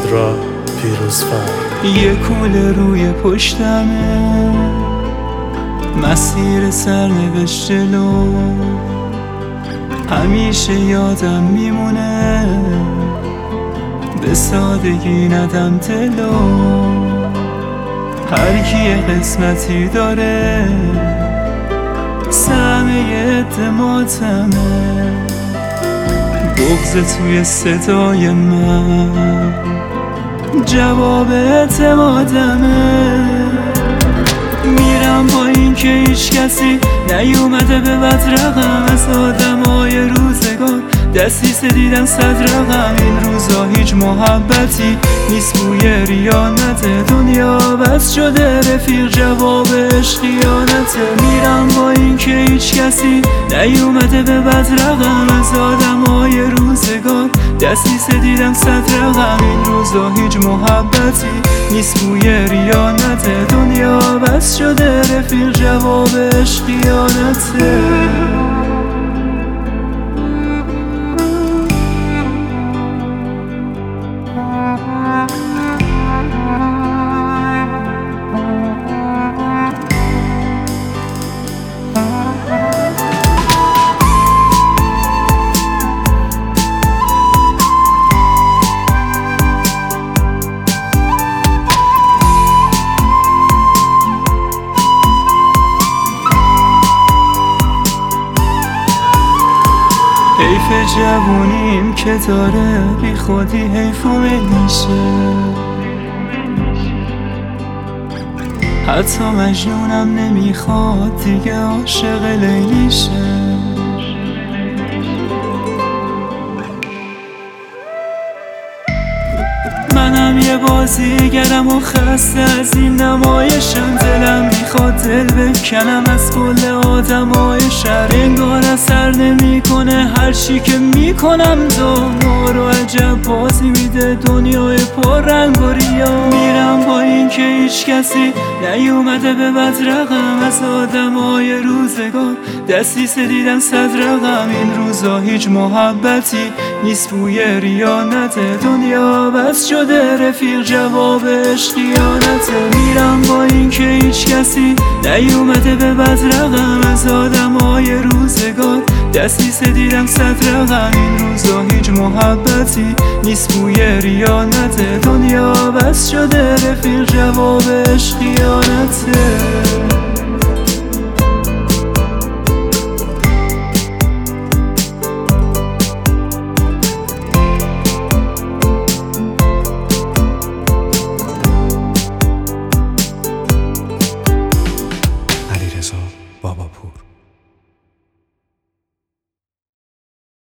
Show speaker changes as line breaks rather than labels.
را پیروز فرد.
یه کوله روی پشتمه، مسیر سرنوشت جلو همیشه یادم میمونه، به سادگی ندم دلو. هر کی قسمتی داره سهمه اعتمادمه، بغض توی صدای من جواب اعتمادمه. میرم با این که هیچ کسی نیومده به بد رقم، از آدمای روزگار دستیسه دیدم 100 رقم. این روزا هیچ محبتی نیست بوی ریانته، دنیا بس شده رفیق جوابش خیانته. میرم با این که هیچ کسی نیومده به بد رقم، از آدمای روزگار دستیسه دیدم 100 رقم. این روزا هیچ محبتی نیست بوی ریانته، دنیا بس شده رفیق جوابش خیانته. حیف جوونیم که داره بی خودی حیفو میشه، حتی مجنونم نمیخواد دیگه عاشق لیلیشه. منم یه بازیگرم و خسته از این نمایشم، دلم میخواد دل بکنم از کل آدمای شهر. انگار اثر نمیکنه هر چی که میکنم، ما رو عجب بازی میده دنیای پر رنگ و ریا. میرم با این که هیچ کسی نیومده به بد رقم، از آدمای روزگار دستیسه دیدم 100 رقم. این روزا هیچ محبتی نیست بوی ریانته، دنیا بس شده رفیق جوابش خیانته. میرم با این که هیچ کسی نیومده به بد رقم، از آدمای روزگار دستیسه دیدم 100 رقم. این روزا هیچ محبتی نیست بوی ریانته، دنیا بس شده رفیق جوابش خیانته.